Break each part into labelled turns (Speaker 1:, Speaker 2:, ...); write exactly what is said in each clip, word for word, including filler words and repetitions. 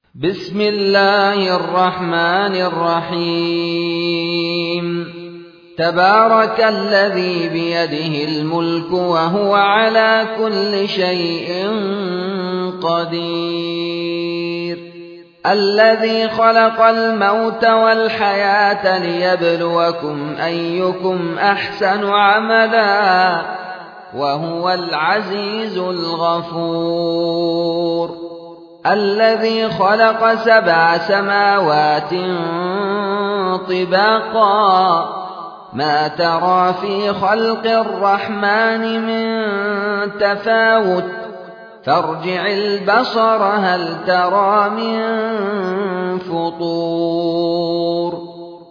Speaker 1: بسم الله الرحمن الرحيم تبارك الذي بيده الملك وهو على كل شيء قدير الذي خلق الموت والحياة ليبلوكم أيكم أحسن عملا وهو العزيز الغفور الذي خلق سبع سماوات طباقا ما ترى في خلق الرحمن من تفاوت فارجع البصر هل ترى من فطور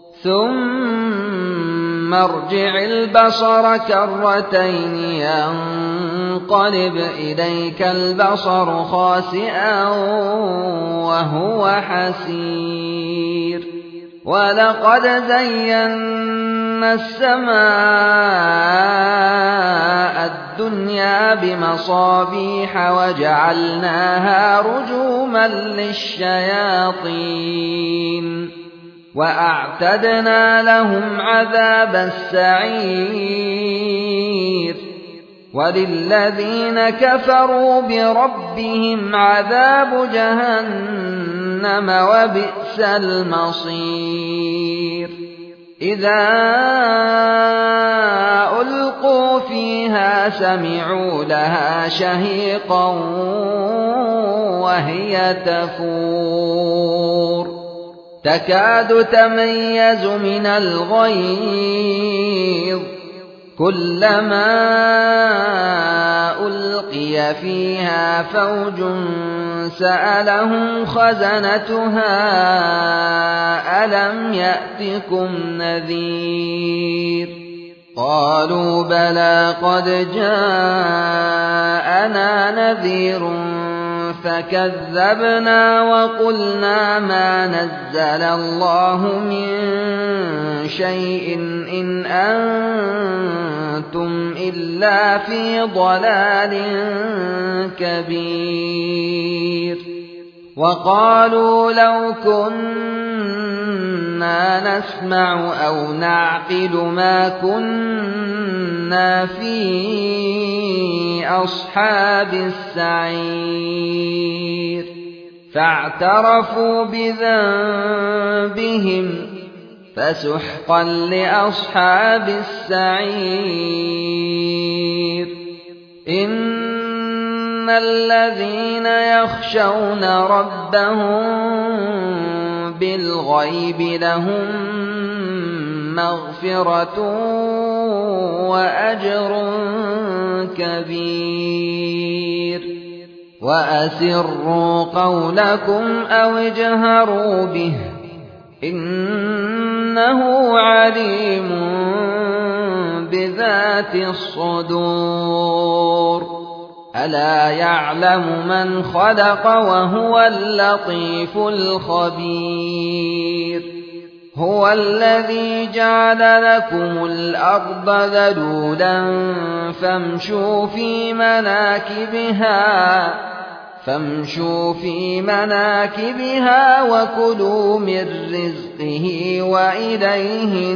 Speaker 1: ثم ارجع البصر كرتين ينقلب إليك البصر خاسئا وهو حسير ولقد زينا السماء الدنيا بمصابيح وجعلناها رجوما للشياطين وأعتدنا لهم عذاب السعير وللذين كفروا بربهم عذاب جهنم وبئس المصير إذا ألقوا فيها سمعوا لها شهيقا وهي تفور تكاد تميز من الغيظ كلما ألقي فيها فوج سألهم خزنتها ألم يأتكم نذير قالوا بلى قد جاءنا نذير فكذبنا وقلنا ما نزل الله من شيء إن أنتم إلا في ضلال كبير وقالوا لو كنا نسمع أو نعقل ما كنا في أصحاب السعير فاعترفوا بذنبهم فسحقا لأصحاب السعير إن الذين يخشون ربهم بالغيب لهم مغفرة وأجر كبير وأسروا قولكم أو اجهروا به إنه عليم بذات الصدور ألا يعلم من خلق وهو اللطيف الخبير هو الذي جعل لكم الأرض ذلولا فامشوا في مناكبها فامشوا في مناكبها وكلوا من رزقه وإليه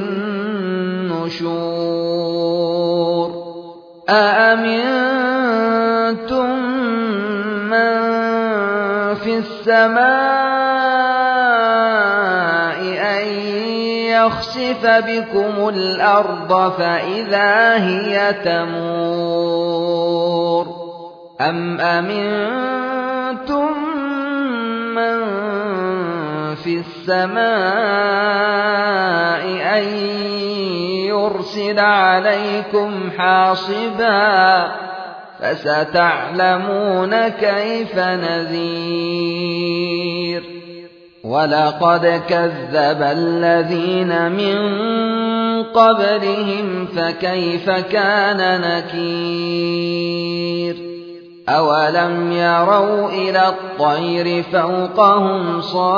Speaker 1: النشور أأمنتم من في السماء أن يخسف بكم الأرض فإذا هي تمور أم أمنتم من في السماء أن يرسل عليكم حاصبا فستعلمون كيف نذير ولقد كذب الذين من قبلهم فكيف كان نكير أولم يروا إلى الطير فوقهم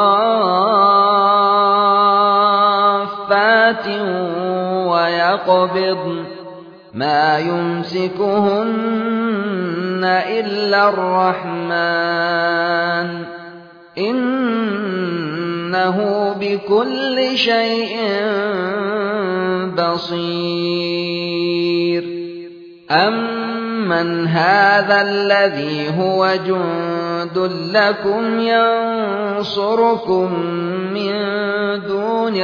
Speaker 1: صافات ويقبضن ما يمسكهن إلا الرحمن إن إنه بكل شيء بصير أمن هذا الذي هو جند لكم ينصركم من دون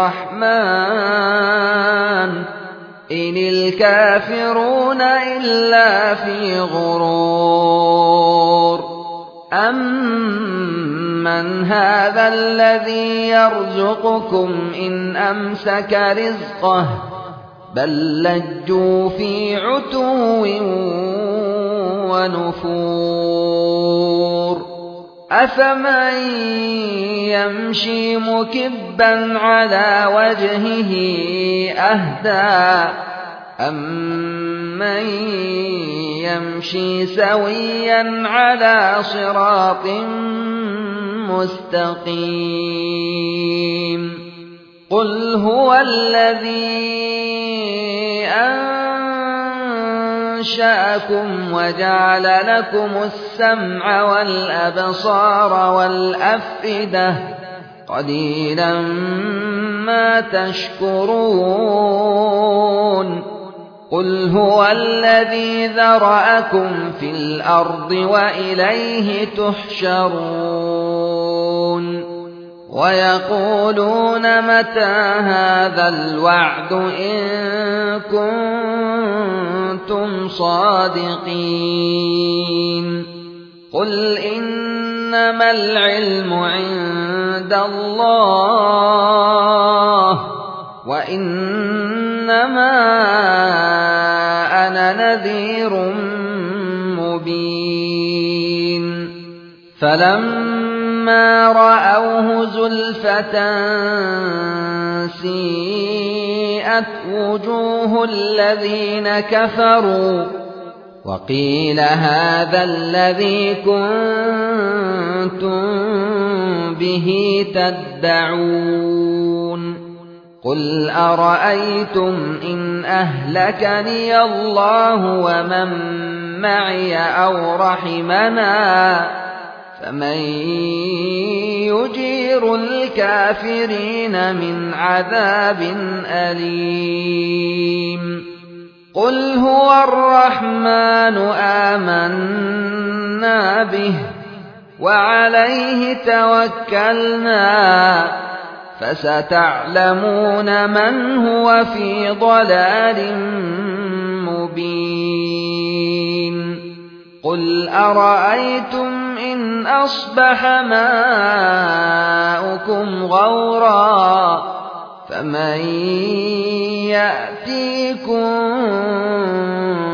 Speaker 1: الرحمن إن الكافرون إلا في غرور أمن هذا الذي يرزقكم إن أمسك رزقه بل لجوا في عتو ونفور أفمن يمشي مكبا على وجهه أهدى أمن يمشي سويا على صراط مستقيم قل هو الذي أنشأكم وجعل لكم السمع والأبصار والأفئدة قليلا ما تشكرون قل هو الذي ذرأكم في الأرض وإليه تحشرون ويقولون متى هذا الوعد إن كنتم صادقين قل إنما العلم عند الله وإنما أنا نذير مبين فلما رأوه زلفة سيئت وجوه الذين كفروا وقيل هذا الذي كنتم به تدعون قل أرأيتم إن أهلكني الله ومن معي أو رحمنا فمن يجير الكافرين من عذاب أليم قل هو الرحمن آمنا به وعليه توكلنا فستعلمون من هو في ضلال مبين قل أرأيتم إن أصبح ماؤكم غورا فمن يأتيكم